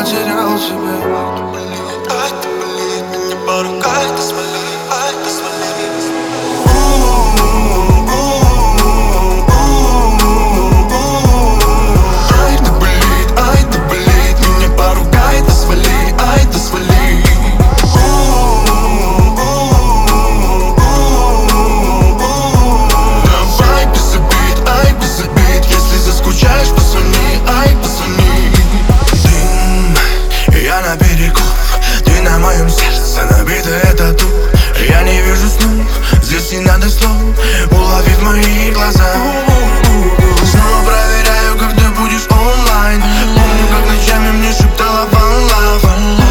потерял тебя. Ай, ты болит, меня поругай, ты свали, ай, ты свали. На моем сердце набитая тату. Я не вижу снов, здесь не надо слов. Улови в мои глаза. Снова проверяю, как ты будешь онлайн. Помню, как ночами мне шептала one love.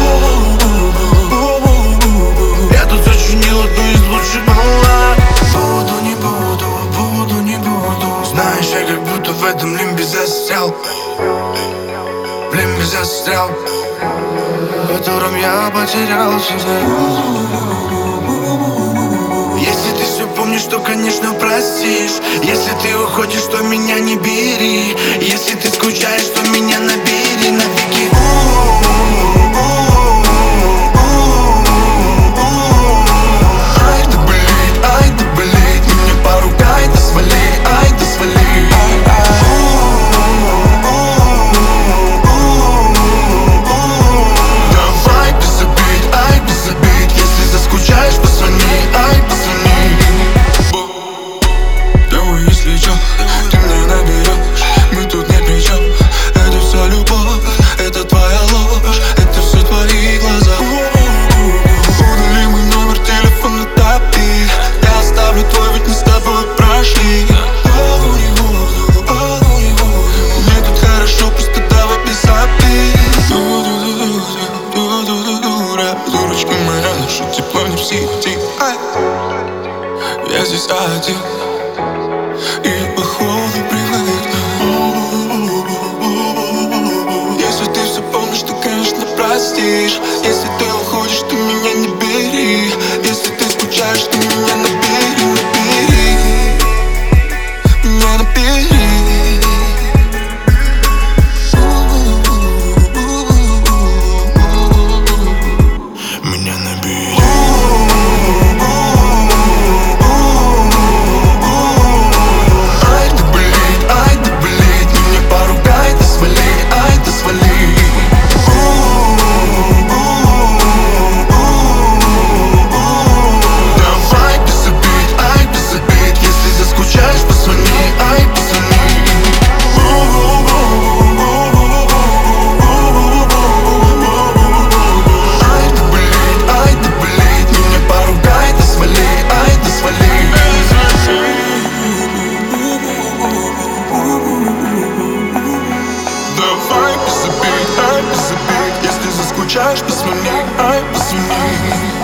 Я тут сочинил одну из лучших баллад. Буду, не буду, буду, не буду. Знаешь, я как будто в этом лимбе застрял. В лимбе застрял, в котором я потерял себя. Если ты все помнишь, то, конечно, простишь. Если ты уходишь, то меня не бери. Если ты скучаешь, то меня набери навеки. Ай, да болит, меня поругай, да свали, ай, да свали. Ты мне наберешь, мы тут не при чем. Это все любовь, это твоя ложь, это все твои глаза. Удали мой номер телефона, топи. Я оставлю твой, ведь мы с тобой прошли. Мне тут хорошо, просто давай без обид. Дурочка моя, наше тепло не в сети. Я здесь один и походу привык. Если ты все помнишь, то, конечно, простишь. Если ты уходишь, ты меня не бери. Если ты скучаешь, ты меня набери, набери. Меня набери. Меня набери. Давай, без обид, ай, без обид. Если заскучаешь, позвони, ай, позвони.